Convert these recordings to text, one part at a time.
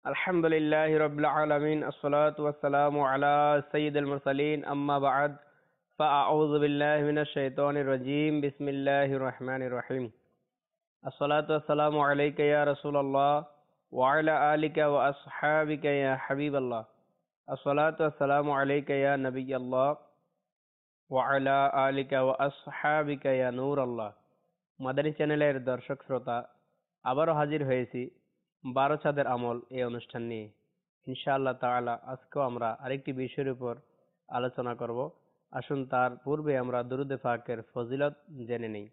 আলহামদুলিল্লাহি রাব্বিল আলামিন আসসালাতু ওয়াসসালামু আলা সাইয়্যিদিল মুরসালিন আম্মা বা'দ ফাআউযু বিল্লাহি মিনাশ শাইতানির রাজীম বিসমিল্লাহির রহমানির রহিম আসসালাতু ওয়াসসালামু আলাইকা ইয়া রাসূলুল্লাহ ওয়া আলা আলিকা ওয়া আসহাবিকা ইয়া হাবিবাল্লাহ আসসালাতু ওয়াসসালামু আলাইকা ইয়া নবিয়াল্লাহ ওয়া আলা আলিকা ওয়া আসহাবিকা ইয়া নূরাল্লাহ। মাদানী চ্যানেলের দর্শক শ্রোতা, আবারও হাজির হয়েছি 12 চাঁদের আমল এই অনুষ্ঠান নিয়ে। ইনশাআল্লাহ তাআলা আজকেও আমরা আরেকটি বিষয়ের উপর আলোচনা করব। আসুন তার পূর্বে আমরা দুরূদে পাকের ফজিলত জেনে নেই।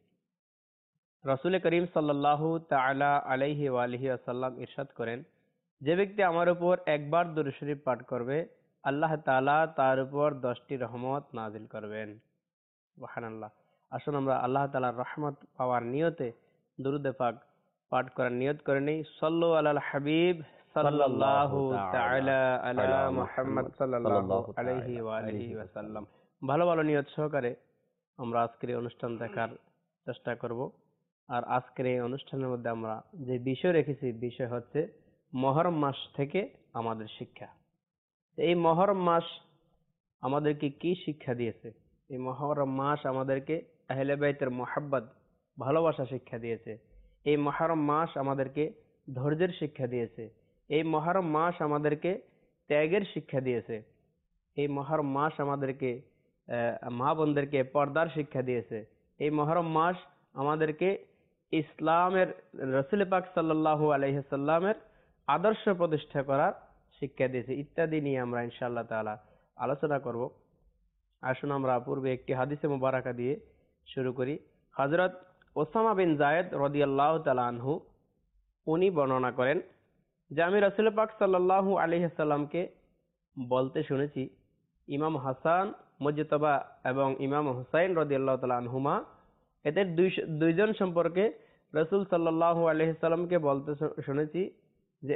রাসূল করিম সাল্লাল্লাহু তাআলা আলাইহি ওয়া আলিহি ওয়াসাল্লাম ইরশাদ করেন, যে ব্যক্তি আমার উপর একবার দুরূদ শরীফ পাঠ করবে, আল্লাহ তাআলা তার উপর 10টি রহমত নাজিল করবেন। সুবহানাল্লাহ। আসুন আমরা আল্লাহ তাআলার রহমত পাওয়ার নিয়তে দুরূদে পাক পাঠ করার নিয়ত করে নেই। সাল্লু আলাল হাবিব সাল্লাল্লাহু তাআলা আলা মুহাম্মদ সাল্লাল্লাহু আলাইহি ওয়া আলিহি ওয়াসাল্লাম। ভালো ভালো নিয়ত সহকারে আমরা আজকের এই অনুষ্ঠান দেখার চেষ্টা করব। আর আজকের এই অনুষ্ঠানের মধ্যে আমরা যে বিষয় রেখেছি, বিষয় হচ্ছে মুহররম মাস থেকে আমাদের শিক্ষা। এই মুহররম মাস আমাদেরকে কি শিক্ষা দিয়েছে? এই মুহররম মাস আমাদেরকে আহলে বাইতের মুহাব্বত, ভালোবাসা শিক্ষা দিয়েছে। এই মুহররম মাস আমাদেরকে ধৈর্যের শিক্ষা দিয়েছে। এই মুহররম মাস আমাদেরকে ত্যাগের শিক্ষা দিয়েছে। এই মুহররম মাস আমাদেরকে মা বোনদেরকে পর্দার শিক্ষা দিয়েছে। এই মুহররম মাস আমাদেরকে ইসলামের, রাসূল পাক সাল্লাল্লাহু আলাইহি সাল্লামের আদর্শ প্রতিষ্ঠা করার শিক্ষা দিয়েছে। ইত্যাদি নিয়ে আমরা ইনশাআল্লাহ তাআলা আলোচনা করব। আসুন আমরা পূর্বে একটি হাদিসে মুবারাকা দিয়ে শুরু করি। হযরত ওসামা বিন যায়েদ রাদিয়াল্লাহু তাআলা আনহু উনি বর্ণনা করেন যে আমি রাসূল পাক সাল্লাল্লাহু আলাইহি সাল্লামকে বলতে শুনেছি, ইমাম হাসান মুজতবা এবং ইমাম হুসাইন রাদিয়াল্লাহু তাআলা আনহুমা, এদের দুইজন সম্পর্কে রাসূল সাল্লাল্লাহু আলাইহি সাল্লামকে বলতে শুনেছি যে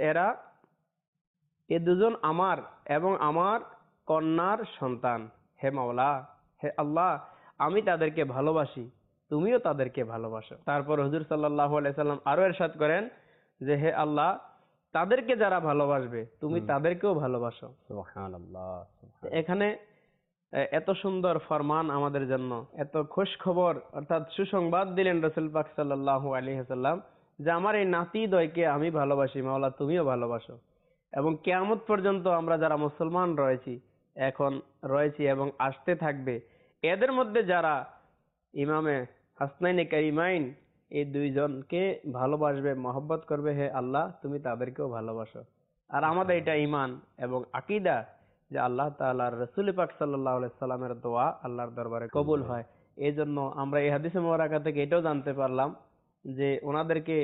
এ দুজন আমার এবং আমার কন্যার সন্তান। হে মাওলা, হে আল্লাহ, আমি তাদেরকে ভালোবাসি, তুমিও তাদেরকে ভালোবাসো। তারপর হুজুর সাল্লাল্লাহু আলাইহি সাল্লাম আরো ইরশাদ করেন যে হে আল্লাহ, তাদেরকে যারা ভালোবাসবে তুমি তাদেরকেও ভালোবাসো। সুবহানাল্লাহ। এখানে এত সুন্দর ফরমান আমাদের জন্য, এত খুশ খবর অর্থাৎ সুসংবাদ দিলেন রাসূল পাক সাল্লাল্লাহু আলাইহি সাল্লাম যে আমার এই নাতিদ্বয়কে আমি ভালোবাসি, মাওলা তুমিও ভালোবাসো। এবং কিয়ামত পর্যন্ত আমরা যারা মুসলমান রয়েছি, এখন রয়েছি এবং আসতে থাকবে, এদের মধ্যে যারা ইমামে হাসনাইনে কারিমাইন এই দুইজনকে ভালোবাসবে, মহব্বত করবে, হে আল্লাহ তুমি তাদেরকেও ভালোবাসো। আর আমাদের এটা ঈমান এবং আকীদা যে আল্লাহ তাআলার রাসূল পাক সাল্লাল্লাহু আলাইহি সাল্লামের দোয়া আল্লাহর দরবারে কবুল হয়। এই জন্য আমরা এই হাদিসে মুবারাকা থেকে এটাও জানতে পারলাম যে ওনাদেরকে,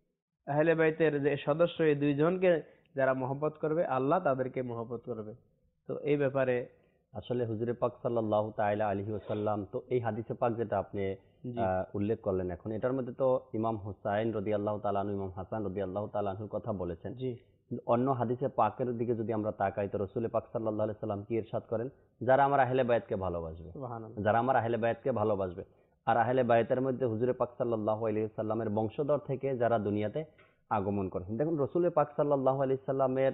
আহলে বাইতের যে সদস্য, এই দুইজনকে যারা মহব্বত করবে, আল্লাহ তাদেরকে মহব্বত করবে। তো এই ব্যাপারে আসলে হুজুরে পাক সাল্লাল্লাহু তাআলা আলাইহি ওয়াসাল্লাম, তো এই হাদিসে পাক যেটা আপনি উল্লেখ করলেন এখন, এটার মধ্যে তো ইমাম হুসাইন রাদিয়াল্লাহু তাআলা আনহু, ইমাম হাসান রাদিয়াল্লাহু তাআলা আনহুর কথা বলেছেন। জি, অন্য হাদিসে পাকের দিকে যদি আমরা তাকাই, তো রাসূল পাক সাল্লাল্লাহু আলাইহি সাল্লাম কি ইরশাদ করেন? যারা আমার আহলে বায়াতকে ভালোবাসবে, সুবহানাল্লাহ, যারা আমার আহলে বায়াতকে ভালোবাসবে। আর আহলে বায়াতের মধ্যে হুজুরে পাক সাল্লাল্লাহু আলাইহি সাল্লামের বংশধর থেকে যারা দুনিয়াতে আগমন করেছেন। দেখুন, রাসূল পাক সাল্লাল্লাহু আলাইহি সাল্লামের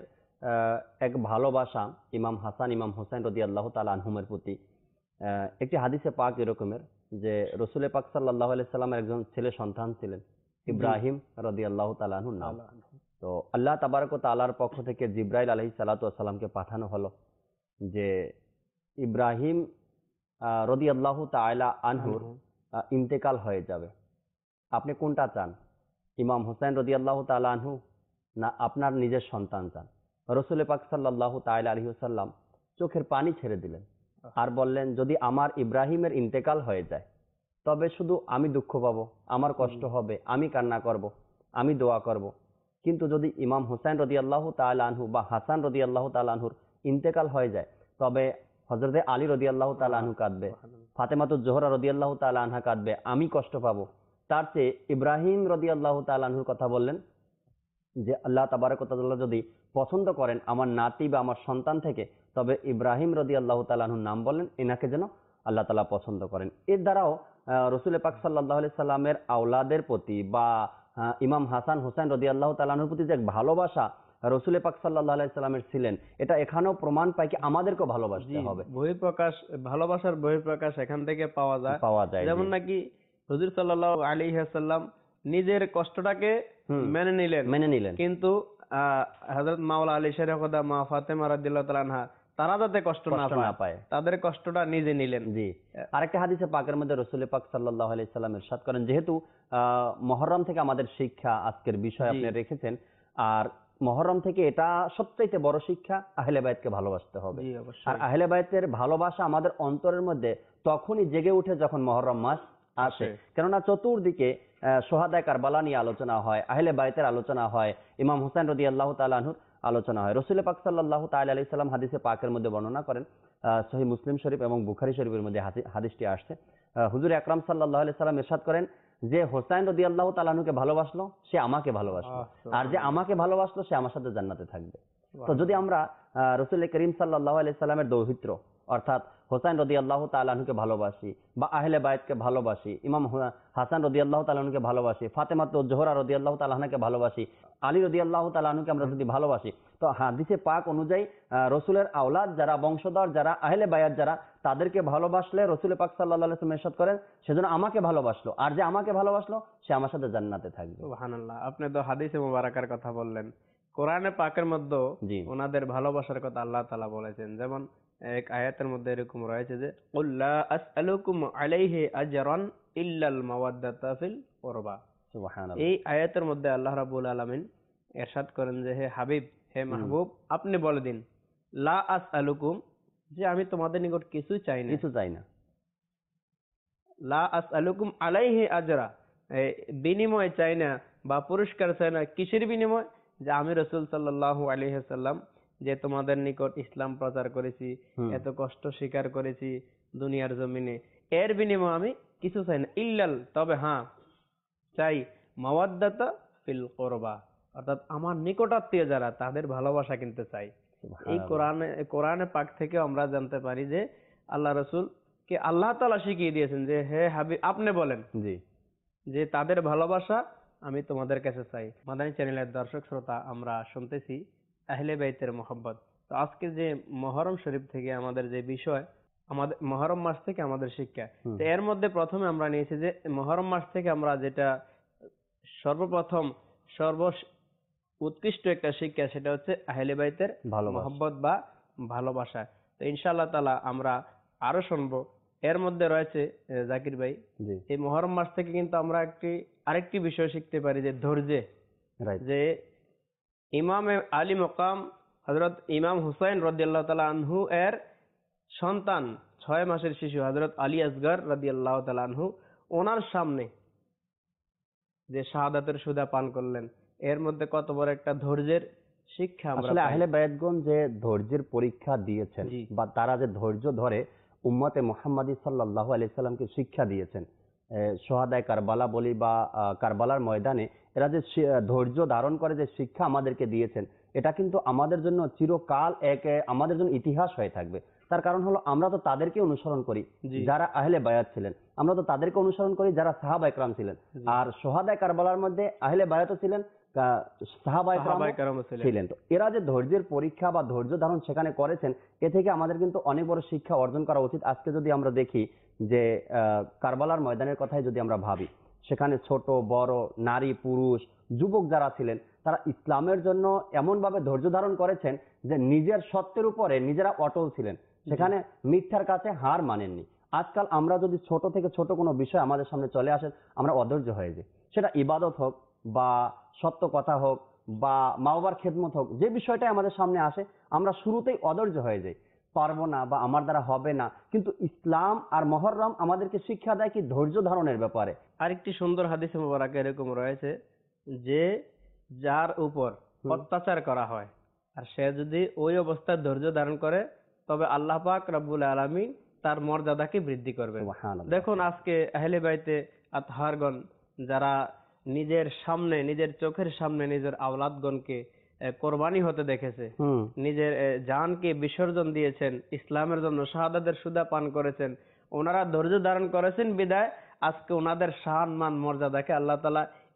এক ভালোবাসা ইমাম হাসান, ইমাম হোসেন রাদিয়াল্লাহু তাআলা আনহুমের প্রতি। একটি হাদিসে পাক এরকমের যে রাসূল পাক সাল্লাল্লাহু আলাইহি সাল্লামের একজন ছেলে সন্তান ছিলেন, ইব্রাহিম রাদিয়াল্লাহু তাআলা আনহুর নাম। তো আল্লাহ তাবারক ওয়া তাআলার পক্ষ থেকে জিবরাইল আলাইহিস সালাতু ওয়াস সালামকে পাঠানো হলো যে ইব্রাহিম রাদিয়াল্লাহু তাআলা আনহুর ইন্তেকাল হয়ে যাবে, আপনি কোনটা চান? ইমাম হোসেন রাদিয়াল্লাহু তাআলা আনহু না আপনার নিজের সন্তান চান? রাসূল পাক সাল্লাল্লাহু তাআলা আলাইহি ওয়াসাল্লাম চোখের পানি ছেড়ে দিলেন আর বললেন, যদি আমার ইব্রাহিমের ইন্তেকাল হয়ে যায় তবে শুধু আমি দুঃখ পাবো, আমার কষ্ট হবে, আমি কান্না করব, আমি দোয়া করব। কিন্তু যদি ইমাম হোসেন রাদিয়াল্লাহু তাআলা আনহু বা হাসান রাদিয়াল্লাহু তাআলা আনহুর ইন্তেকাল হয়ে যায়, তবে হযরতে আলী রাদিয়াল্লাহু তাআলা আনহু কাঁদবে, ফাতেমাতুজ জোহরা রাদিয়াল্লাহু তাআলা আনহা কাঁদবে, আমি কষ্ট পাবো। তার চেয়ে ইব্রাহিম রাদিয়াল্লাহু তাআলা আনহুর কথা বললেন যে আল্লাহ তাবারক ওয়া তাআলা যদি পছন্দ করেন আমার নাতি বা আমার সন্তান থেকে, তবে ইব্রাহিম রাদিয়াল্লাহু তাআলা আনহুর নাম বললেন, এনাকে যেন আল্লাহ তাআলা পছন্দ করেন। এর দ্বারাও রাসূল পাক সাল্লাল্লাহু আলাইহি সাল্লামের আওলাদের প্রতি বা ইমাম হাসান হোসেন রাদিয়াল্লাহু তাআলা আনহুর প্রতি যে ভালোবাসা রসুল পাক সাল্লাল্লাহু আলাইহি সাল্লামের ছিলেন, এটা এখানেও প্রমাণ পায় কি আমাদেরকেও ভালোবাসতে হবে। বহিঃপ্রকাশ, ভালোবাসার বহিঃপ্রকাশ এখান থেকে পাওয়া যায়। যেমন জি। নাকি হুজুর সাল্লাল্লাহু আলাইহি ওয়াসাল্লাম নিজের কষ্টটাকে মেনে নিলেন, কিন্তু হযরত মাওলা আলী শরীফ মা ফাতেমা রাদিয়াল্লাহু তাআলা আনহা তারা যাতে কষ্ট না পায় তাদের কষ্টটা নিজে নিলেন। জি। আরেকটা হাদিসে পাকের মধ্যে রাসূল পাক সাল্লাল্লাহু আলাইহি সাল্লাম ইরশাদ করেন, যেহেতু মুহররম থেকে আমাদের শিক্ষা আজকের বিষয় আপনি রেখেছেন, আর মুহররম থেকে এটা সবচেয়ে বড় শিক্ষা, আহলে বাইতকে ভালোবাসতে হবে। আর আহলে বাইতের ভালোবাসা আমাদের অন্তরের মধ্যে তখনই জেগে ওঠে যখন মুহররম মাস আসে। কেননা চতুর্দিকে সোহাদায়ে কারবালা নিয়ে আলোচনা হয়, আহলে বাইতের আলোচনা হয়, ইমাম হুসাইন রাদিয়াল্লাহু তাআলা আনহুর আলোচনা হয়। রাসূল পাক সাল্লাল্লাহু তাআলা আলাইহি সাল্লাম হাদিসে পাকের মধ্যে বর্ণনা করেন, সহিহ মুসলিম শরীফ এবং বুখারী শরীফের মধ্যে হাদিসটি আসছে। হুজুর আকরাম সাল্লাল্লাহু আলাইহি সাল্লাম ইরশাদ করেন যে হোসাইন রাদিয়াল্লাহু তাআলা আনহুকে ভালোবাসলো, সে আমাকে ভালোবাসলো, আর যে আমাকে ভালোবাসলো সে আমার সাথে জান্নাতে থাকবে। তো যদি আমরা রাসূল করিম সাল্লাল্লাহু আলাইহি সাল্লামের দৌহিত্র অর্থাৎ হোসাইন রাদিয়াল্লাহু তাআলা আনহুকে ভালোবাসি, বা আহলে বাইতকে ভালোবাসি, ইমাম হাসান রাদিয়াল্লাহু তাআলা আনহুকে ভালোবাসি, ফাতেমাতুজ জোহরা রাদিয়াল্লাহু তাআলা আনহাকে ভালোবাসি, আলী রাদিয়াল্লাহু তাআলা আনহুকে আমরা যদি ভালোবাসি, তো হাদিসে পাক অনুযায়ী রাসূলের আওলাদ যারা, বংশধর যারা, আহলে বায়াত যারা, তাদেরকে ভালোবাসলে রাসূল পাক সাল্লাল্লাহু আলাইহি ওয়াসাল্লাম ইরশাদ করেন সেজন্য আমাকে ভালোবাসলো, আর যে আমাকে ভালোবাসলো সে আমার সাথে জান্নাতে থাকবে। সুবহানাল্লাহ। আপনি তো হাদিসে মুবারাকার কথা বললেন, কোরআনে পাকের মধ্যে ওনাদের ভালোবাসার কথা আল্লাহ তাআলা বলেছেন। যেমন এক আয়াতের মধ্যে এরকম রয়েছে যে কুল লা আসআলুকুম আলাইহি আজরান ইল্লাল মাওয়াদ্দাতা ফিল কুরবা। সুবহানাল্লাহ। এই আয়াতের মধ্যে আল্লাহ রাব্বুল আলামিন ইরশাদ করেন যে হে হাবিব, হে মাহবুব, আপনি বলে দিন লা আসআলুকুম, যে আমি তোমাদের নিকট কিছু চাই না, লা আসআলুকুম আলাইহি আজরা, বিনিময় চাই না বা পুরস্কার চাই না। কিসের বিনিময়? যে আমি রাসূল সাল্লাল্লাহু আলাইহি ওয়াসাল্লাম যে তোমাদের নিকট ইসলাম প্রচার করেছি, এত কষ্ট স্বীকার করেছি দুনিয়ার জমিনে, এর বিনিময়ে আমি কিছু চাই না। ইল্লাল, তবে হ্যাঁ চাই মাওয়াদ্দাতা ফিল কুরবা, অর্থাৎ আমার নিকটাত্মীয় যারা, তাদের ভালোবাসা কিন্তু চাই। এই কোরআনে পাক থেকে আমরা জানতে পারি যে আল্লাহ রাসূল কে আল্লাহ তাআলা শিখিয়ে দিয়েছেন যে হে হাবিব, আপনি বলেন যে তাদের ভালোবাসা আমি তোমাদের কাছে চাই। মাদানী চ্যানেলের দর্শক শ্রোতা, আমরা শুনতেছি আহলে বাইতের মহব্বত। তো আজকে যে মুহররম শরীফ থেকে আমাদের যে বিষয়, আমাদের মুহররম মাস থেকে আমাদের শিক্ষা, তো এর মধ্যে প্রথমে আমরা নিয়েছি যে মুহররম মাস থেকে আমরা যেটা সর্বপ্রথম উৎকৃষ্ট একটা শিক্ষা, সেটা হচ্ছে আহলে বাইতের মহব্বত বা ভালোবাসা। তো ইনশাআল্লাহ তাআলা আমরা আরো শুনবো। এর মধ্যে রয়েছে জাকির ভাই, এই মুহররম মাস থেকে কিন্তু আমরা আরেকটি বিষয় শিখতে পারি যে ধৈর্য। যে ইমাম আলী মকাম হযরত ইমাম হুসাইন রাদিয়াল্লাহু তাআলা আনহু এর সন্তান 6 মাসের শিশু হযরত আলী আসগর রাদিয়াল্লাহু তাআলা আনহু, ওনার সামনে যে শাহাদাতের সুদা পান করলেন, এর মধ্যে কত বড় একটা ধৈর্যের শিক্ষা আমরা আসলে আহলে বায়াতগণ যে ধৈর্যের পরীক্ষা দিয়েছেন, বা তারা যে ধৈর্য ধরে উম্মতে মুহাম্মাদি সাল্লাল্লাহু আলাইহি সাল্লামকে শিক্ষা দিয়েছেন, সোহাদায়ে কারবালা বলি বা কারবালার ময়দানে এরা যে ধৈর্য ধারণ করে যে শিক্ষা আমাদেরকে দিয়েছেন, এটা কিন্তু আমাদের জন্য চিরকাল আমাদের জন্য ইতিহাস হয়ে থাকবে। তার কারণ হলো আমরা তো তাদেরকে অনুসরণ করি যারা আহলে বায়াত ছিলেন, আমরা তো তাদেরকে অনুসরণ করি যারা সাহাবা ইকরাম ছিলেন। আর সোহাদায়ে কারবালার মধ্যে আহলে বায়াতও ছিলেন, সাহাবা ইকরাম ছিলেন। তো এরা যে ধৈর্যের পরীক্ষা বা ধৈর্য ধারণ সেখানে করেছেন, এ থেকে আমাদের কিন্তু অনেক বড় শিক্ষা অর্জন করা উচিত। আজকে যদি আমরা দেখি যে কারবালার ময়দানের কথাই যদি আমরা ভাবি, সেখানে ছোট বড়, নারী পুরুষ, যুবক যারা ছিলেন, তারা ইসলামের জন্য এমন ভাবে ধৈর্য ধারণ করেছেন যে নিজের সত্যের উপরে নিজেরা অটল ছিলেন, সেখানে মিথ্যার কাছে হার মানেননি। আজকাল আমরা যদি ছোট থেকে ছোট কোনো বিষয় আমাদের সামনে চলে আসে, আমরা অধৈর্য হয়ে যাই। সেটা ইবাদত হোক বা সত্য কথা হোক বা মা বাবার খেদমত হোক, যে বিষয়টাই আমাদের সামনে আসে আমরা শুরুতেই অধৈর্য হয়ে যাই, পারবো না বা আমার দ্বারা হবে না। কিন্তু ইসলাম আর মুহররম আমাদেরকে শিক্ষা দেয় কি ধৈর্য ধারণের ব্যাপারে। আরেকটি সুন্দর হাদিসে মুবারক এরকম রয়েছে যে যার উপর অত্যাচার করা হয় আর সে যদি ওই অবস্থায় ধৈর্য ধারণ করে, তবে আল্লাহ পাক রব্বুল আলামিন তার মর্যাদাকে বৃদ্ধি করবেন। দেখুন আজকে আহলে বাইতে আতহারগণ যারা নিজের সামনে, নিজের চোখের সামনে নিজের আওলাদগণকে কোরবানি হতে দেখেছে, নিজের জানকে বিসর্জন দিয়েছেন, ইসলামের জন্য শাহাদাতের সুদা পান করেছেন, ওনারা ধৈর্য ধারণ করেছেন বিদায় আজকে ওনাদের সম্মান মর্যাদাকে আল্লাহ তাআলা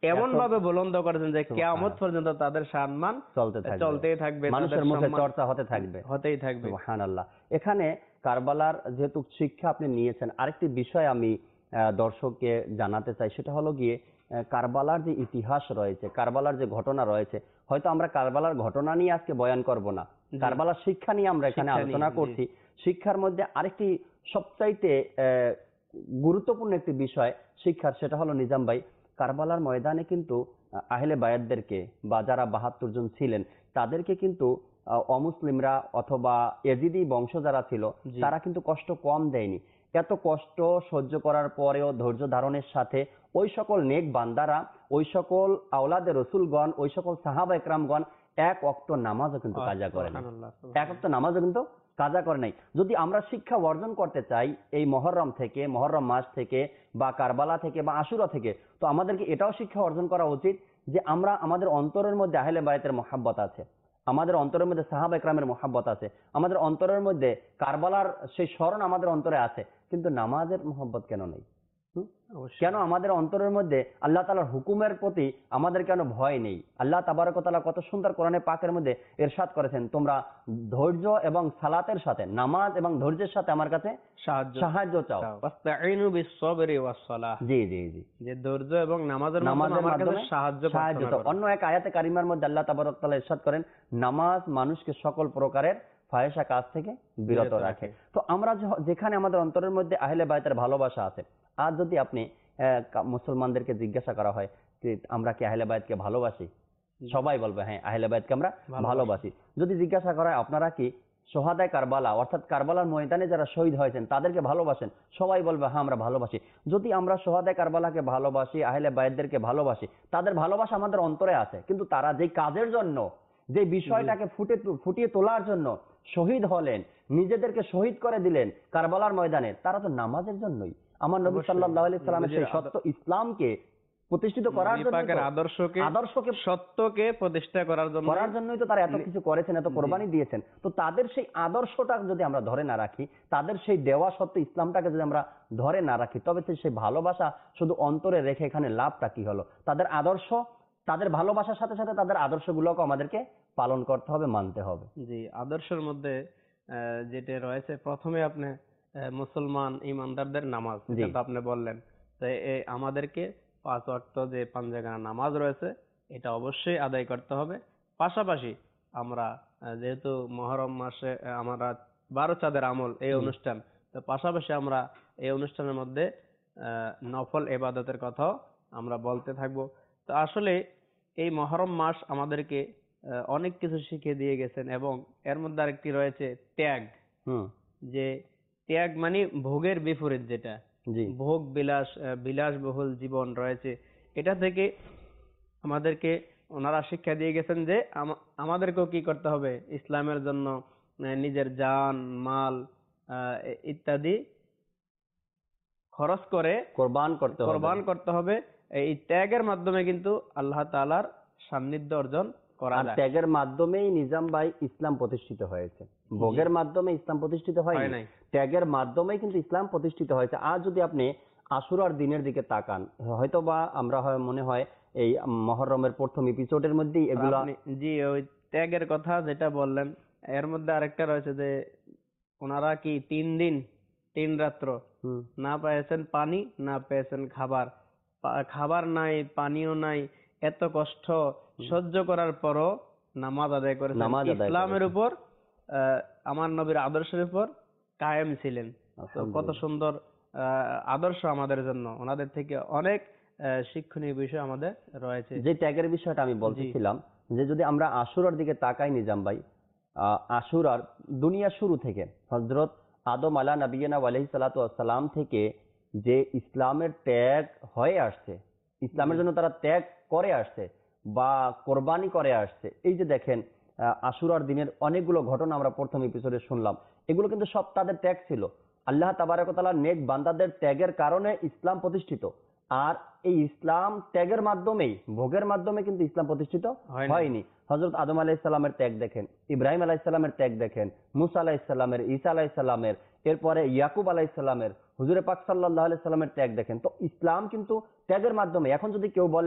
এমন ভাবে বুলন্দ করেছেন যে সুবহানাল্লাহ। কিয়ামত পর্যন্ত তাদের সম্মান চলতেই থাকবে, মানুষের তাদের মুখে সম্মান চর্চা হতেই থাকবে। সুবহানাল্লাহ। এখানে কারবালার যেহেতু শিক্ষা আপনি নিয়েছেন, আরেকটি বিষয় আমি দর্শককে জানাতে চাই, সেটা হলো গিয়ে কারবালার যে ইতিহাস রয়েছে, কারবালার যে ঘটনা রয়েছে, হয়তো আমরা কারবালার ঘটনা নিয়ে আজকে বয়ান করব না, কারবালার শিক্ষা নিয়ে আমরা এখানে আলোচনা করছি। শিক্ষার মধ্যে আরেকটি সবচাইতে গুরুত্বপূর্ণ একটি বিষয় শিক্ষার, সেটা হলো নিজাম ভাই, কারবালার ময়দানে কিন্তু আহলে বায়াতদেরকে বা যারা ৭২ জন ছিলেন তাদেরকে কিন্তু অমুসলিমরা অথবা এজিদি বংশ যারা ছিল তারা কিন্তু কষ্ট কম দেয়নি। এত কষ্ট সহ্য করার পরেও ধৈর্য ধারণের সাথে ওই সকল নেক বান্দারা, ওই সকল আওলাদে রসুলগণ, ওই সকল সাহাবা একরামগণ এক ওয়াক্ত নামাজও কিন্তু কাজা করে নাই, এক ওয়াক্ত নামাজও কিন্তু কাজা করে নাই। যদি আমরা শিক্ষা অর্জন করতে চাই এই মহররম থেকে, মহররম মাস থেকে বা কারবালা থেকে বা আশুরা থেকে, তো আমাদেরকে এটাও শিক্ষা অর্জন করা উচিত যে আমরা আমাদের অন্তরের মধ্যে আহলে বায়াতের মহব্বত আছে, আমাদের অন্তরের মধ্যে সাহাবা একরামের মহব্বত আছে, আমাদের অন্তরের মধ্যে কারবালার সেই স্মরণ আমাদের অন্তরে আছে, কিন্তু নামাজের মহব্বত কেন নেই? কেন আমাদের অন্তরের মধ্যে আল্লাহ তাআলার হুকুমের প্রতি আমাদের কেন ভয় নেই? আল্লাহ তাবারক ওয়া তাআলা কত সুন্দর কোরআনে পাকের মধ্যে ইরশাদ করেছেন, তোমরা ধৈর্য এবং সালাতের সাথে, নামাজ এবং ধৈর্যের সাথে আমার কাছে সাহায্য চাও। ওয়াস্তাঈনু বিস-সাবরি ওয়াস-সালাহ। জি জি জি, যে ধৈর্য এবং নামাজের মাধ্যমে আমার কাছে সাহায্য প্রার্থনা করো। অন্য এক আয়াতে কারিমার মধ্যে আল্লাহ তাবারক ওয়া তাআলা ইরশাদ করেন, নামাজ মানুষকে সকল প্রকারের ফাহিশা কাজ থেকে বিরত রাখে। তো আমরা যেখানে আমাদের অন্তরের মধ্যে আহলে বায়াতের ভালোবাসা আছে, আর যদি আপনি মুসলমানদেরকে জিজ্ঞাসা করা হয় যে আমরা কি আহলে বায়াতকে ভালোবাসি, সবাই বলবে হ্যাঁ আহলে বায়াতকে আমরা ভালোবাসি। যদি জিজ্ঞাসা করা হয় আপনারা কি সোহাদায়ে কারবালা অর্থাৎ কারবালার ময়দানে যারা শহীদ হয়েছেন তাদেরকে ভালোবাসেন, সবাই বলবে হ্যাঁ আমরা ভালোবাসি। যদি আমরা সোহাদায়ে কারবালাকে ভালোবাসি, আহলে বায়াতদেরকে ভালোবাসি, তাদের ভালোবাসা আমাদের অন্তরে আছে, কিন্তু তারা যে কাজের জন্য, যে বিষয়টাকে ফুটিয়ে তোলার জন্য শহীদ হলেন, নিজেদেরকে শহীদ করে দিলেন কারবালার ময়দানে, তারা তো নামাজের জন্যই, আমার নবী সাল্লাল্লাহু আলাইহি সাল্লামের সেই সত্য ইসলামকে প্রতিষ্ঠিত করার জন্য, আদর্শকে সত্যকে প্রতিষ্ঠা করার জন্যই তো তারা এত কিছু করেছেন, এত কোরবানি দিয়েছেন। তো তাদের সেই আদর্শটা যদি আমরা ধরে না রাখি, তাদের সেই দেওয়া সত্য ইসলামটাকে যদি আমরা ধরে না রাখি, তবে সেই ভালোবাসা শুধু অন্তরে রেখে এখানে লাভটা কি হলো? তাদের আদর্শ, তাদের ভালোবাসার সাথে সাথে তাদের আদর্শগুলোকে আমাদেরকে পালন করতে হবে, মানতে হবে। জি, আদর্শের মধ্যে যেটা রয়েছে, প্রথমে আপনি মুসলমান ইমানদারদের নামাজ, যেটা আপনি বললেন, তো আমাদেরকে 5 ওয়াক্ত যে 5 জায়গা নামাজ রয়েছে এটা অবশ্যই আদায় করতে হবে। পাশাপাশি আমরা যেহেতু মুহররম মাসে আমরা 12 চাঁদের আমল এই অনুষ্ঠান, তো পাশাপাশি আমরা এই অনুষ্ঠানের মধ্যে নফল ইবাদতের কথাও আমরা বলতে থাকবো। তো আসলে এই মুহররম মাস আমাদেরকে অনেক কিছু শিখিয়ে দিয়ে গেছেন, এবং এর মধ্যে আরেকটি রয়েছে ত্যাগ। যে ত্যাগ মানে ভোগের বিপরীত, যেটা ভোগ বিলাসবহুল জীবন রয়েছে, এটা থেকে আমাদেরকে ওনারা শিক্ষা দিয়ে গেছেন যে আমাদেরকেও কি করতে হবে, ইসলামের জন্য নিজের জান মাল ইত্যাদি খরচ করে কোরবান করতে হবে। এই ত্যাগের মাধ্যমে কিন্তু আল্লাহ তাআলার সান্নিধ্য অর্জন করা যায়। ত্যাগের মাধ্যমেই নিজাম ভাই ইসলাম প্রতিষ্ঠিত হয়েছে, ভোগের মাধ্যমে ইসলাম প্রতিষ্ঠিত হয় নাই, ত্যাগের মাধ্যমেই কিন্তু ইসলাম প্রতিষ্ঠিত হয়েছে। আর যদি আপনি আশুরার দিনের দিকে তাকান, হয়তোবা আমরা মনে হয় এই মুহররমের প্রথম এপিসোডের মধ্যেই এগুলো, জি ওই ত্যাগের কথা যেটা বললেন, এর মধ্যে আরেকটা রয়েছে যে ওনারা কি 3 দিন 3 রাত্র না পেয়েছেন পানি, না পেয়েছেন খাবার নাই, পানিও নাই, এত কষ্ট সহ্য করার পরও নামাজ আদায় করেছেন, ইসলামের উপর আমার নবীর আদর্শের উপর কায়েম ছিলেন। কত সুন্দর আদর্শ আমাদের জন্য, ওনাদের থেকে অনেক শিক্ষণীয় বিষয় আমাদের রয়েছে। যে ত্যাগের বিষয়টা আমি বলতেছিলাম, যে যদি আমরা আশুরার দিকে তাকাই নিজাম ভাই, আশুরার দুনিয়া শুরু থেকে হযরত আদম আলা নবিয়িনা আলাইহিস সালাতু ওয়াস সালাম থেকে যে ইসলামের ত্যাগ হয়ে আসছে, ইসলামের জন্য তারা ত্যাগ করে আসছে বা কোরবানি করে আসছে, এই যে দেখেন আশুরার দিনের অনেকগুলো ঘটনা আমরা প্রথম এপিসোডে শুনলাম, এগুলো কিন্তু সব তাদের ত্যাগ ছিল। আল্লাহ তাবারক ওয়া তাআলা নেক বান্দাদের ত্যাগের কারণে ইসলাম প্রতিষ্ঠিত। আর এই ইসলাম ত্যাগের মাধ্যমেই, ভোগের মাধ্যমে কিন্তু ইসলাম প্রতিষ্ঠিত হয়নি। হযরত আদম আলাইহিস সালামের ত্যাগ দেখেন, ইব্রাহিম আলাইহিস সালামের ত্যাগ দেখেন, মুসা আলাইহিস সালামের, ঈসা আলাইহিস সালামের, এরপরে ইয়াকুব আলাইহিস সালামের, হুজুরে পাক সাল্লাল্লাহু আলাইহি সাল্লামের ত্যাগ দেখেন। তো ইসলাম কিন্তু ত্যাগের মাধ্যমে। এখন যদি কেউ বলে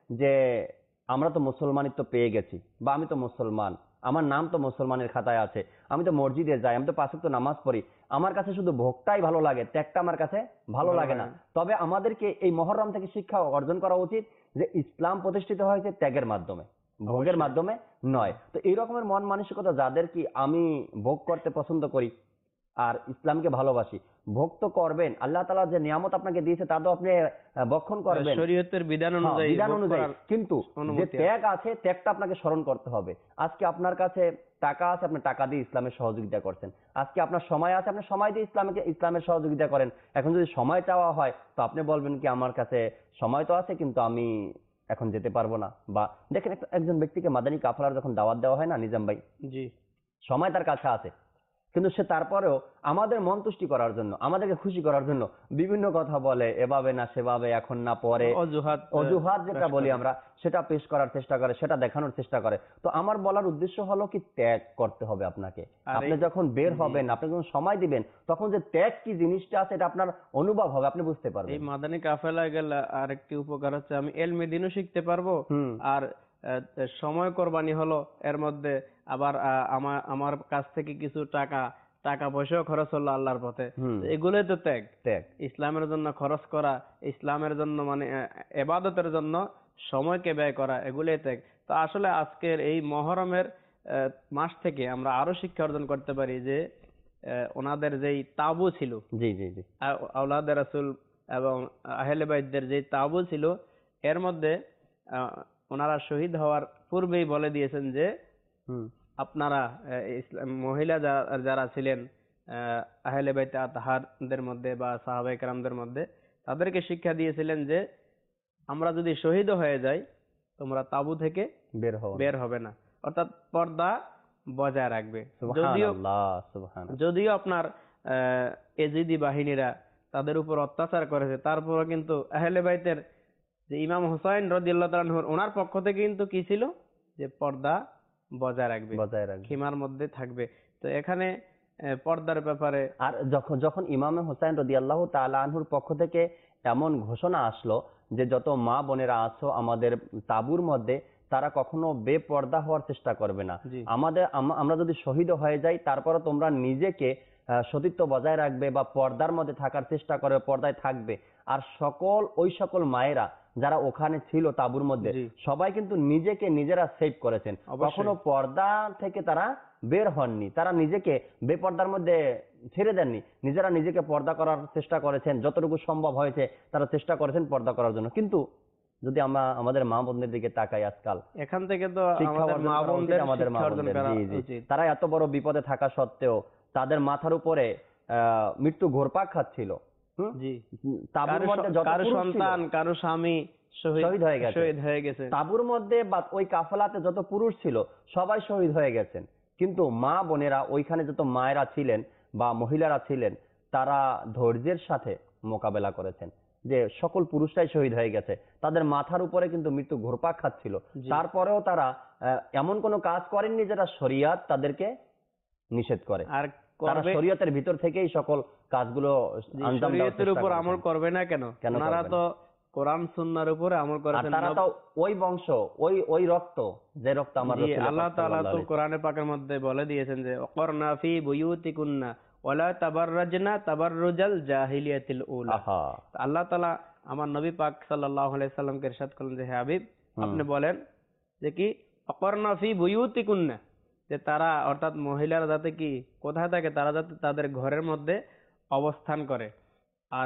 যে আমরা তো মুসলমানিত্ব পেয়ে গেছি, বা আমি তো মুসলমান, আমার নাম তো মুসলমানের খাতায় আছে, আমি তো মসজিদে যাই, আমি তো 5 ওয়াক্ত নামাজ পড়ি, আমার কাছে শুধু ভোগটাই ভালো লাগে, ত্যাগটা আমার কাছে ভালো লাগে না। তবে আমাদেরকে এই মহররম থেকে শিক্ষা অর্জন করা উচিত যে ইসলাম প্রতিষ্ঠিত হয়েছে ত্যাগের মাধ্যমে, ভোগের মাধ্যমে নয়। তো এই রকমের মন মানসিকতা যাদের, কি আমি ভোগ করতে পছন্দ করি আর ইসলামকে ভালোবাসি, ভোগ তো করবেন, আল্লাহ তাআলা যে নিয়ামত আপনাকে দিয়েছে তা তো আপনি ভক্ষণ করবেন শরীয়তের বিধান হ্যাঁ, অনুযায়ী বিধান ভোগ অনুযায়ী, করার কিন্তু যে অনুমতি আছে। ত্যাগ আছে, ত্যাগটা আপনাকে স্মরণ করতে হবে। আজকে আপনার কাছে টাকা আছে, আপনি টাকা দিয়ে ইসলামের সহযোগিতা করছেন। আজকে আপনার সময় আছে, আপনি সময় দিয়ে ইসলামের সহযোগিতা করেন। এখন যদি সময় চাওয়া হয়, তো আপনি বলবেন কি আমার কাছে সময় তো আছে, কিন্তু আমি এখন যেতে পারবো না। বা দেখেন, একজন ব্যক্তিকে মাদানী কাফেলার যখন দাওয়াত দেওয়া হয় না নিজাম ভাই, জি, সময় তার কাছে আছে, কিন্তু সে তারপরেও আমাদের মন তুষ্টি করার জন্য, আমাদেরকে খুশি করার জন্য বিভিন্ন কথা বলে, এভাবে না সেভাবে, এখন না পরে, অজুহাত অজুহাত যেটা পেশ বলি করে। আমরা, সেটা পেশ করার চেষ্টা করে, সেটা দেখানোর চেষ্টা করে। তো আমার বলার উদ্দেশ্য হলো কি, ত্যাগ করতে হবে আপনাকে। আর আপনি এই যখন বের জি, হবেন, আপনি যখন সময় দিবেন, তখন যে ত্যাগ কি জিনিসটা আছে এটা আপনার অনুভব হবে, আপনি বুঝতে এই পারবেন। মাদানী কাফেলায় গেলে আরেকটি উপকার হচ্ছে আমি এলমে দিনও শিখতে পারবো, হুম আর সময় কোরবানি হলো এর মধ্যে। আবার আমার আমার কাছ থেকে কিছু টাকা টাকা পয়সাও খরচ হলো আল্লাহর পথে। হুম তো এগুলোই তো ত্যাগ। ত্যাগ। ইসলামের জন্য খরচ করা, ইসলামের জন্য মানে এবাদতের জন্য সময়কে ব্যয় করা, এগুলোই ত্যাগ। তো আসলে আজকের এই মহরমের মাস থেকে আমরা আরো শিক্ষা অর্জন করতে পারি যে ওনাদের যেই তাবু ছিল, জি জি জি। আওলাদ রাসূল এবং আহলে বাইতদের যে তাবু ছিল, এর মধ্যে আহ, ওনারা শহীদ হওয়ার পূর্বেই বলে দিয়েছেন যে হুম আপনারা মহিলা যারা ছিলেন আহলে বাইতে আতহারদের মধ্যে বা সাহাবায়ে কেরামদের মধ্যে, তাদেরকে শিক্ষা দিয়েছিলেন যে আমরা যদি শহীদ হয়ে যাই, তোমরা তাবু থেকে বের হওয়া। বের হবে না, অর্থাৎ পর্দা বজায় রাখবে। যদিও সুবহানাল্লাহ সুবহানাল্লাহ। যদিও আপনার এজিদি বাহিনীরা তাদের উপর অত্যাচার করেছে, তারপরও কিন্তু আহলে বাইতের যে ইমাম হুসাইন রাদিয়াল্লাহু তাআলা আনহু, ওনার পক্ষ থেকে কিন্তু কি ছিল, যে পর্দা বজায় রাখবে, বজায় রাখবে। সীমার মধ্যে থাকবে। তো এখানে পর্দার ব্যাপারে আর যখন যখন ইমামে হোসেন রাদিয়াল্লাহু তাআলা আনহুর পক্ষ থেকে এমন ঘোষণা আসলো যে যত মা বোনেরা আছো আমাদের তাঁবুর মধ্যে, তারা কখনো বেপর্দা হওয়ার চেষ্টা করবে না। জি, আমরা যদি শহীদ হয়ে যাই, তারপরে তোমরা নিজেকে সতীত্ব বজায় রাখবে বা পর্দার মধ্যে থাকার চেষ্টা করবে, পর্দায় থাকবে। আর ওই সকল মায়েরা যারা ওখানে ছিল তাঁবুর মধ্যে, জি, সবাই কিন্তু নিজেকে নিজেরা সেভ করেছেন, অবশ্যই। কখনো পর্দা থেকে তারা বের হননি, তারা নিজেকে বেপর্দার মধ্যে ছেড়ে দেননি, নিজেরা নিজেকে পর্দা করার চেষ্টা করেছেন, যতটুকু সম্ভব হয়েছে তারা চেষ্টা করেছেন পর্দা করার জন্য। কিন্তু যদি আমরা আমাদের মা বোনদের দিকে তাকাই, আজকাল এখান থেকে তো শিক্ষা আমাদের অর্জন মা করা উচিত বোনদের আমাদের মা শিক্ষা অর্জন বোনদের। করা জি জি। উচিত। তারা এত বড় বিপদে থাকা সত্ত্বেও তাদের মাথার উপরে মৃত্যু ঘোরপাক খাচ্ছিল। হুম জি, তাঁবুর মধ্যে যত কারো পুরুষ ছিল, সন্তান, কারো স্বামী শহীদ হয়ে গেছে। শহীদ হয়ে গেছে। তাঁবুর মধ্যে বা ওই কাফেলাতে যত পুরুষ ছিল, সবাই শহীদ হয়ে গেছেন। কিন্তু মা বোনেরা, ওইখানে যত মায়েরা ছিলেন বা মহিলারা ছিলেন, তারা ধৈর্যের সাথে মোকাবেলা করেছেন। যে সকল পুরুষরাই শহীদ হয়ে গেছে, তাদের মাথার উপরে কিন্তু মৃত্যু ঘুরপাক খাচ্ছিল, জি। তারপরেও তারা এমন কোনো কাজ করেননি যেটা শরিয়াত তাদেরকে নিষেধ করে। আর তারা করবে, শরিয়তের ভিতর থেকেই সকল কাজগুলো জি, আঞ্জাম দেওয়ার শরীয়তের চেষ্টা উপর আমল করেছেন। করবে না কেন? কেন ওনারা করবে তো না? কোরআন সুন্নাহর উপরে আমল আর করেছেন। তারা তো ওই বংশ, ওই রক্ত, যে রক্ত আমার জি, রাসূল আল্লাহ পাক তাআলা সাল্লাল্লাহু তো আলাইহি। কোরআনে পাকের মধ্যে বলে দিয়েছেন যে ওয়াকরনা ফি বুয়ুতিকুন্না ওয়ালা তাবাররাজনা তাবাররুজাল জাহিলিয়াতিল উলা। আহা। আল্লাহ তাআলা আমার নবী পাক সাল্লাল্লাহু আলাইহি সাল্লামকে ইরশাদ করলেন যে হে হাবিব, আপনি বলেন যে কি ওয়াকরনা ফি বুয়ুতিকুন্না, যে তারা অর্থাৎ মহিলারা যাতে কি কোথায় থাকে, তারা যাতে তাদের ঘরের মধ্যে অবস্থান করে। আর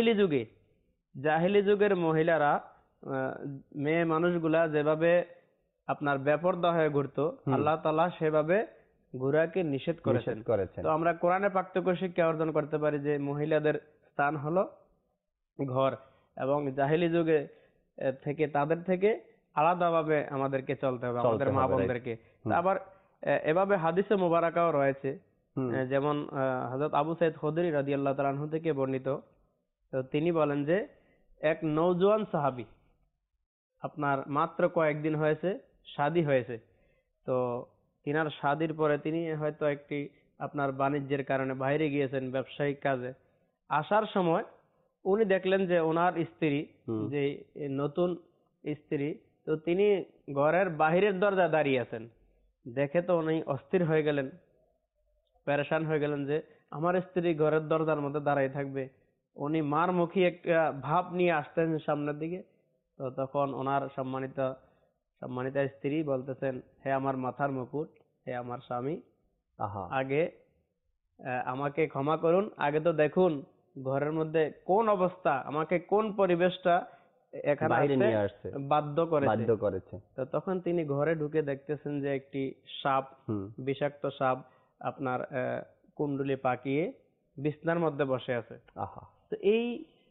জাহিলি যুগের মহিলারা, মেয়ে মানুষগুলা যেভাবে আপনার বেপরদা হয়ে ঘুরতো, আল্লাহ তাআলা সেভাবে ঘোরাকে নিষেধ করেছেন। করেছেন। তো আমরা কোরআনে পার্থক্য শিক্ষা অর্জন করতে পারি যে মহিলাদের স্থান হলো ঘর, এবং জাহিলি যুগে থেকে তাদের থেকে আলাদাভাবে আমাদেরকে চলতে হবে, আমাদের মা বোনদেরকে। আবার এভাবে হাদিসে মুবারাকাও রয়েছে, যেমন হযরত আবু সাঈদ খুদরি রাদিয়াল্লাহু তাআলা আনহু থেকে বর্ণিত। তো তিনি বলেন যে এক নওজোয়ান সাহাবী, আপনার মাত্র কয়েকদিন হয়েছে শাদী হয়েছে। তো তিনার শাদীর পরে তিনি হয়তো একটি আপনার বাণিজ্যের কারণে বাইরে গিয়েছেন ব্যবসায়িক কাজে। আসার সময় উনি দেখলেন যে ওনার স্ত্রী, যে নতুন স্ত্রী, তো তিনি ঘরের বাহিরের দরজা দাঁড়িয়ে আছেন, দেখে তো উনি অস্থির হয়ে গেলেন, পেরেশান হয়ে গেলেন যে আমার স্ত্রী ঘরের দরজার মধ্যে দাঁড়িয়ে থাকবে। উনি মার মুখী একটা ভাব নিয়ে আসতেন সামনের দিকে। তো তখন ওনার সম্মানিতা স্ত্রী বলতেছেন, হে আমার মাথার মুকুট, হে আমার স্বামী, আহা, আগে আমাকে ক্ষমা করুন, আগে তো দেখুন ঘরের মধ্যে কোন অবস্থা, আমাকে কোন পরিবেশটা এখানে বাইরে আসতে নিয়ে আসছে, বাধ্য করেছে। বাধ্য করেছে। তো তখন তিনি ঘরে ঢুকে দেখতেছেন যে একটি সাপ, হুম। বিষাক্ত সাপ আপনার কুণ্ডুলি পাকিয়ে বিছনার মধ্যে বসে আছে। আহা। তো এই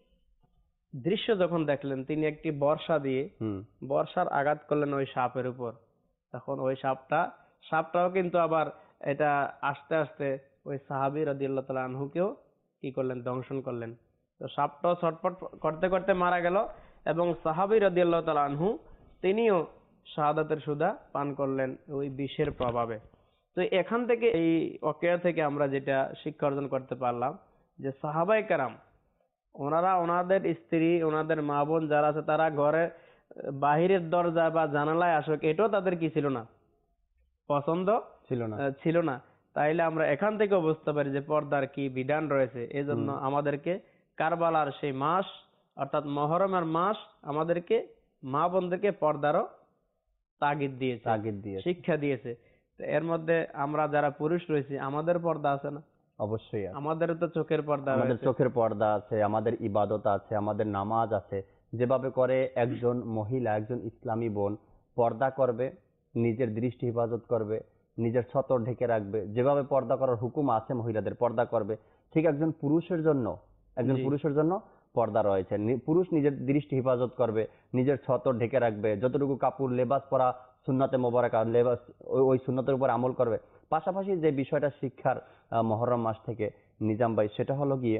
দৃশ্য যখন দেখলেন, তিনি একটি বর্শা দিয়ে হুম। বর্ষার আঘাত করলেন ওই সাপের উপর। তখন ওই সাপটাও কিন্তু আবার এটা আস্তে আস্তে ওই সাহাবী রাদিয়াল্লাহু তাআলা আনহুকেও কি করলেন, দংশন করলেন। তো সাপটাও ছটফট করতে করতে মারা গেল এবং সাহাবী রাদিয়াল্লাহু তাআলা আনহু তিনিও শাহাদাতের সুধা পান করলেন ওই বিষের প্রভাবে। তো এখান থেকে এই ওয়াকিয়া থেকে আমরা যেটা শিক্ষা অর্জন করতে পারলাম যে সাহাবায়ে কেরাম ওনারা ওনাদের স্ত্রী, ওনাদের মা বোন যারা আছে তারা ঘরে বাহিরের দরজা বা জানালায় আসুক এটাও তাদের কি ছিল না, পছন্দ ছিল না। ছিল না। তাইলে আমরা এখান থেকে বুঝতে পারি যে পর্দার কি বিধান রয়েছে। এই জন্য হুম। আমাদেরকে কারবালার সেই মাস অর্থাৎ মহরমের মাস আমাদেরকে মা বোনদেরকে পর্দারও তাগিদ দিয়েছে, তাগিদ দিয়েছে। শিক্ষা দিয়েছে। তো এর মধ্যে আমরা যারা পুরুষ রয়েছি আমাদের পর্দা আছে না? অবশ্যই আছে। আমাদেরও তো চোখের পর্দা আমাদের রয়েছে। চোখের পর্দা আছে, আমাদের ইবাদত আছে, আমাদের নামাজ আছে। যেভাবে করে একজন মহিলা, একজন ইসলামী বোন পর্দা করবে, নিজের দৃষ্টি হেফাজত করবে, নিজের ছতর ঢেকে রাখবে, যেভাবে পর্দা করার হুকুম আছে মহিলাদের পর্দা করবে, ঠিক একজন পুরুষের জন্য জি পর্দা রয়েছে। পুরুষ নিজের দৃষ্টি হেফাজত করবে, নিজের ছতর ঢেকে রাখবে, যতটুকু কাপড় লেবাস পরা সুন্নাতে মোবারকা লেবাস ওই সুন্নতের উপর আমল করবে। পাশাপাশি যে বিষয়টা শিক্ষার মহররম মাস থেকে নিজাম ভাই, সেটা হলো গিয়ে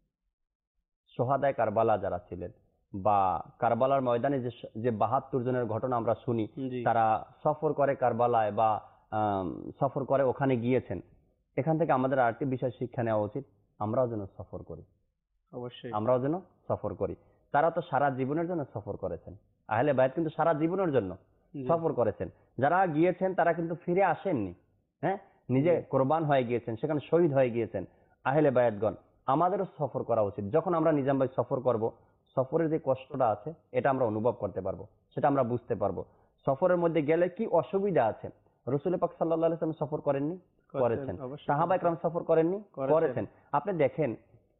সোহাদায়ে কারবালা যারা ছিলেন বা কারবালার ময়দানে যে যে ৭২ জনের ঘটনা আমরা শুনি, জি তারা সফর করে কারবালায় বা সফর করে ওখানে গিয়েছেন। এখান থেকে আমাদের আরেকটি বিষয় শিক্ষা নেওয়া উচিত, আমরাও যেন সফর করি, অবশ্যই। আমরাও যেন সফর করি। তারা তো সারা জীবনের জন্য সফর করেছেন, আহলে বাইত কিন্তু সারা জীবনের জন্য জি সফর করেছেন। যারা গিয়েছেন তারা কিন্তু ফিরে আসেননি, হ্যাঁ, নিজে জি কোরবান হয়ে গিয়েছেন, সেখানে শহীদ হয়ে গিয়েছেন আহলে বায়াতগণ। আমাদেরও সফর করা উচিত। যখন আমরা নিজাম ভাই সফর করব, সফরের যে কষ্টটা আছে এটা আমরা অনুভব করতে পারবো, সেটা আমরা বুঝতে পারবো। সফরের মধ্যে গেলে কি অসুবিধা আছে। রসুল পাক সাল্লাল্লাহু আলাইহি ওয়াসাল্লাম সফর করেননি? করেছেন। অবশ্যই সাহাবা করেছেন। ইকরাম সফর করেননি? করেছেন। আপনি দেখেন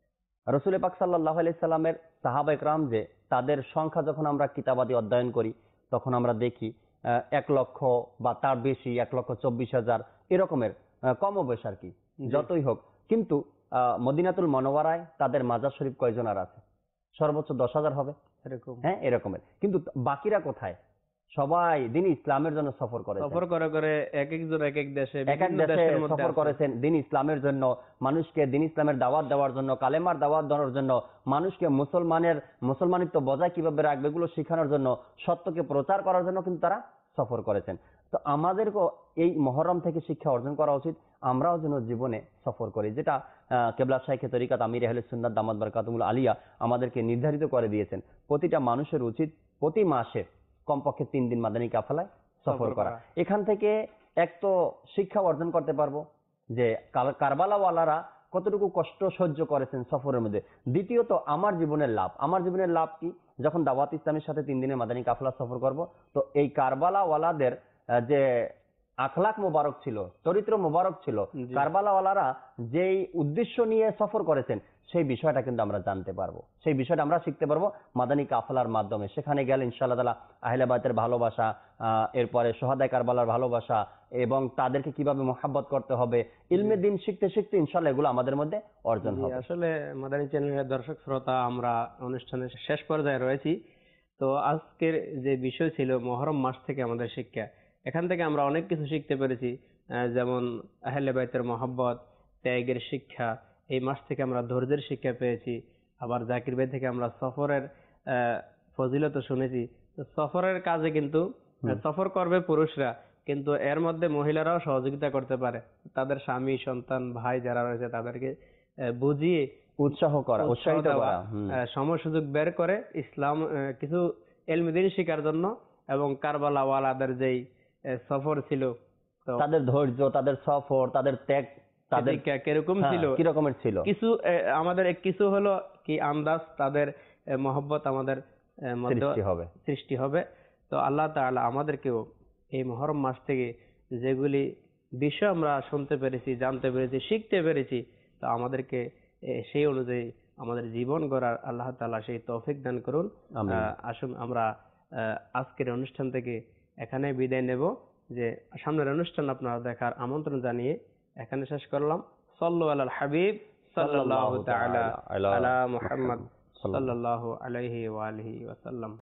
রসুল পাক সাল্লাল্লাহু আলাইহি সাল্লামের সাহাবা ইকরাম যে তাদের সংখ্যা যখন আমরা কিতাবাদি অধ্যয়ন করি তখন আমরা দেখি ১ লক্ষ বা তার বেশি, ১,২৪,০০০ এরকমের, কমও বেশ আর কি, জি যতই হোক। কিন্তু মদিনাতুল মনোয়ারায় তাদের মাজার শরীফ কয়জন আর আছে? সর্বোচ্চ ১০,০০০ হবে, এরকম হ্যাঁ, এরকমের। কিন্তু বাকিরা কোথায়? সবাই দিন ইসলামের জন্য সফর করেছেন, সফর করে করে এক একজন এক এক দেশে এক এক বিভিন্ন দেশে দেশের মধ্যে সফর আছে। করেছেন দিন ইসলামের জন্য, মানুষকে দিন ইসলামের দাওয়াত দেওয়ার জন্য, কালেমার দাওয়াত দেওয়ার জন্য, মানুষকে মুসলমানিত্ব বজায় কিভাবে রাখবে এগুলো শেখানোর জন্য, সত্যকে প্রচার করার জন্য কিন্তু তারা সফর করেছেন। তো আমাদেরকেও এই মহরম থেকে শিক্ষা অর্জন করা উচিত, আমরাও যেন জীবনে সফর করি, যেটা কেবলা শাইখে তরিকাত আমির আহলে সুন্নাত দামাত বারকাতুহুল আলিয়া আমাদেরকে নির্ধারিত করে দিয়েছেন। প্রতিটা মানুষের উচিত প্রতি মাসে কমপক্ষে ৩ দিন মাদানী কাফেলায় সফর করা। এখান থেকে এক তো শিক্ষা অর্জন করতে পারবো যে কারবালাওয়ালারা কতটুকু কষ্ট সহ্য করেছেন সফরের মধ্যে। দ্বিতীয়ত আমার জীবনের লাভ কি, যখন দাওয়াত ইসলামের সাথে 3 দিনের মাদানী কাফেলা সফর করব, তো এই কারবালাওয়ালাদের যে আখলাক মোবারক ছিল, চরিত্র মোবারক ছিল, জি কারবালাওয়ালারা যেই উদ্দেশ্য নিয়ে সফর করেছেন সেই বিষয়টা কিন্তু আমরা জানতে পারবো, সেই বিষয়টা আমরা শিখতে পারবো মাদানী কাফেলার মাধ্যমে। সেখানে গেলে ইনশাআল্লাহ তাআলা আহলে বাইতের ভালোবাসা, এরপরে সোহাদায়ে কারবালার ভালোবাসা এবং তাদেরকে কিভাবে মোহাব্বত করতে হবে, ইলমে দিন শিখতে শিখতে ইনশাআল্লাহ এগুলো আমাদের মধ্যে অর্জন জি হবে। আসলে মাদানী চ্যানেলের দর্শক শ্রোতা, আমরা অনুষ্ঠানের শেষ পর্যায়ে রয়েছি। তো আজকের যে বিষয় ছিল মহরম মাস থেকে আমাদের শিক্ষা, এখান থেকে আমরা অনেক কিছু শিখতে পেরেছি। যেমন আহলে বাইতের মহব্বত, ত্যাগের শিক্ষা, এই মাস থেকে আমরা ধৈর্যের শিক্ষা পেয়েছি। আবার জাকির ভাই থেকে আমরা সফরের ফজিলত শুনেছি। তো সফরের কাজে কিন্তু সফর করবে পুরুষরা, কিন্তু এর মধ্যে মহিলারাও সহযোগিতা করতে পারে। তাদের স্বামী, সন্তান, ভাই যারা রয়েছে তাদেরকে বুঝিয়ে উৎসাহিত দেওয়া, করা। সময় সুযোগ বের করে ইসলাম কিছু এলমে দ্বীন শেখার জন্য এবং কারবালাওয়ালাদের যেই সফর ছিল, তো তাদের ধৈর্য, তাদের সফর, তাদের ত্যাগ, তাদের কিরকম ছিল, কি রকমের ছিল। কিছু আমাদের কিছু হলো কি আন্দাজ, তাদের মহব্বত আমাদের মধ্যে সৃষ্টি হবে। তো আল্লাহ তাআলা আমাদেরকেও এই মুহররম মাস থেকে যেগুলি বিষয় আমরা শুনতে পেরেছি, জানতে পেরেছি, শিখতে পেরেছি, তো আমাদেরকে সেই অনুযায়ী আমাদের জীবন গড়ার আল্লাহ তাআলা সেই তৌফিক দান করুন। আসুন আমরা আজকের অনুষ্ঠান থেকে এখানে বিদায় নেব। যে সামনের অনুষ্ঠান আপনারা দেখার আমন্ত্রণ জানিয়ে এখানে শেষ করলাম। সাল্লু আলাল হাবিব সাল্লাল্লাহু তাআলা আলা মুহাম্মদ সাল্লাল্লাহু আলাইহি ওয়া আলিহি ওয়াসাল্লাম।